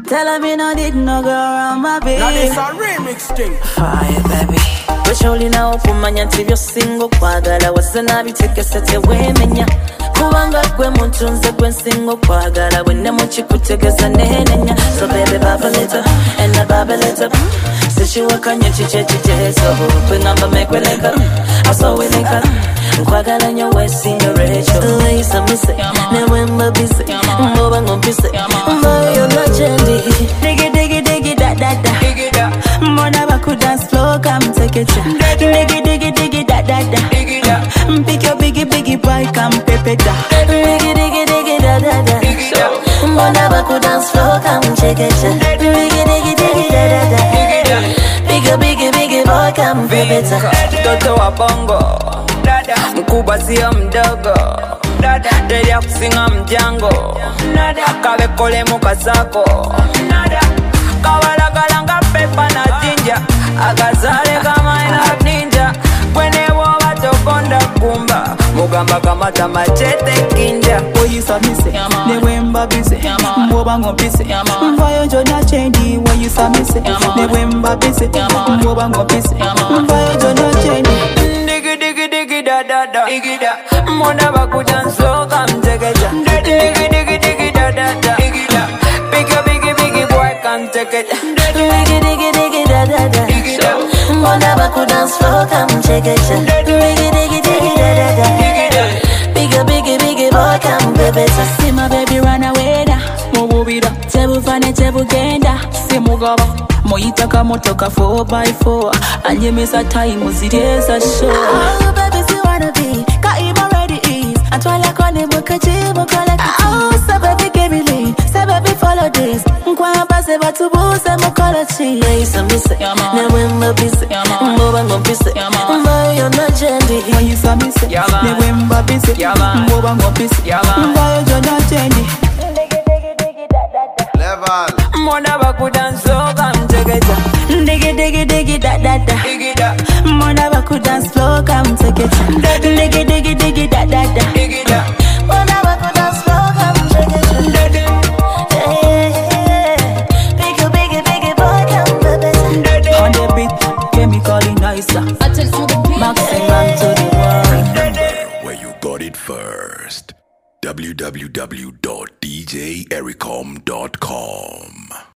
Tell her me no did no go around my baby. Now this a remix thing. Fire baby. Wecholi na okumanya nti byo singo kwagala wase nabitekese tewemenya kubanga gwe muntu nze gwe nsingo kwagala bwenne mukikutegeza nenenya. So baby bubble it up and I bubble it up. Sishiwakanya chicheso kwengamba mekweleka aso weleka nkwagala nyo wesinga Rachel. Lisa mise newemba bise mboba ngompise mboyo legendi. Diggy diggy diggy da da da. Mona baku dance floor come take it. Diggy diggy diggy da da da. Pick your biggie biggie boy come pepe da. Diggy diggy diggy da da da. Mona baku dance floor come take it. Diggy diggy diggy da da da. Pick your biggie boy come pepe da. Toto wa bongo mkubwa sio mdogo, deli ya kusinga mjango, kabe kole mukasako, kawalagalanga pepa na jinja, agazale kama ina ninja, kwene woba tokonda kumba, mugamba kamata machete kinja. Oyisa mise, newemba bise, mwoba ngopise, mvayo jona chendi. Oyisa mise, newemba bise, mwoba ngopise, mvayo jona chendi. Da da da, igida. Mona baku dance slow, come take it. Diggy diggy diggy da da da, igida. Biggie boy, come take it. Diggy diggy diggy da da da. Mona baku dance slow, come take it. Diggy diggy diggy da da da. Biggie boy, come baby. See my baby run away da. Mububira, tebu fane tebu genda. See mugaba. Moyitaka motoka 4x4. Anyemeza time uzireza show. Oh baby si wanna be Kaima ready is Atwala kone boka jibo collect. Oh so baby give me lead. Say baby follow this. Nkwamba se batubuse mukolochi. Lisa mise newemba bise mboba ngopise mvayo na jendi. Oyisa mise newemba bise mboba ngopise mvayo jona jendi. Level. Mona baku dance slow, come take it. Diggy diggy diggy da da da. Mona baku dance floor, come take it. Diggy diggy diggy da da da. Mona baku dance floor, come take it. Biggie boy, come baby. On the beat, chemically nicer. Maximum to the world. Remember where you got it first. www.djericom.com